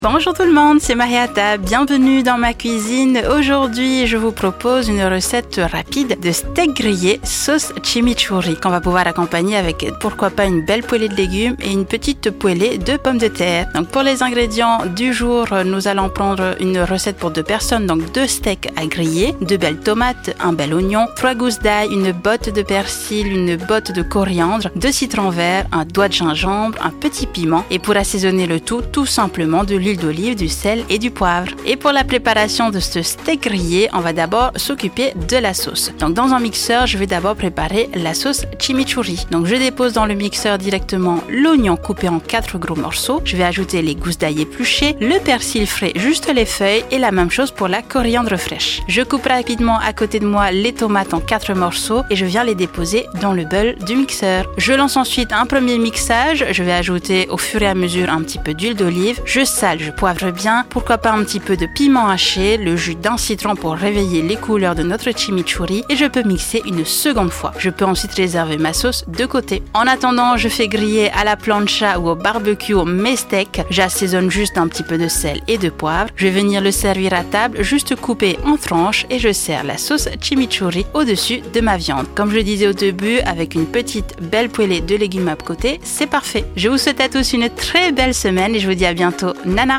Bonjour tout le monde, c'est Mariata, bienvenue dans ma cuisine. Aujourd'hui, je vous propose une recette rapide de steak grillé sauce chimichurri qu'on va pouvoir accompagner avec pourquoi pas une belle poêlée de légumes et une petite poêlée de pommes de terre. Donc pour les ingrédients du jour, nous allons prendre une recette pour 2 personnes, donc 2 steaks à griller, 2 belles tomates, un bel oignon, 3 gousses d'ail, une botte de persil, une botte de coriandre, 2 citrons verts, un doigt de gingembre, un petit piment et pour assaisonner le tout simplement de l'huile d'olive, du sel et du poivre. Et pour la préparation de ce steak grillé, on va d'abord s'occuper de la sauce. Donc dans un mixeur, je vais d'abord préparer la sauce chimichurri. Donc je dépose dans le mixeur directement l'oignon coupé en 4 gros morceaux. Je vais ajouter les gousses d'ail épluchées, le persil frais, juste les feuilles et la même chose pour la coriandre fraîche. Je coupe rapidement à côté de moi les tomates en 4 morceaux et je viens les déposer dans le bol du mixeur. Je lance ensuite un premier mixage. Je vais ajouter au fur et à mesure un petit peu d'huile d'olive. Je sale, je poivre bien, pourquoi pas un petit peu de piment haché, le jus d'un citron pour réveiller les couleurs de notre chimichurri et je peux mixer une seconde fois. Je peux ensuite réserver ma sauce de côté. En attendant, je fais griller à la plancha ou au barbecue mes steaks. J'assaisonne juste un petit peu de sel et de poivre. Je vais venir le servir à table, juste coupé en tranches et je sers la sauce chimichurri au-dessus de ma viande. Comme je le disais au début, avec une petite belle poêlée de légumes à côté, c'est parfait. Je vous souhaite à tous une très belle semaine et je vous dis à bientôt. Nana.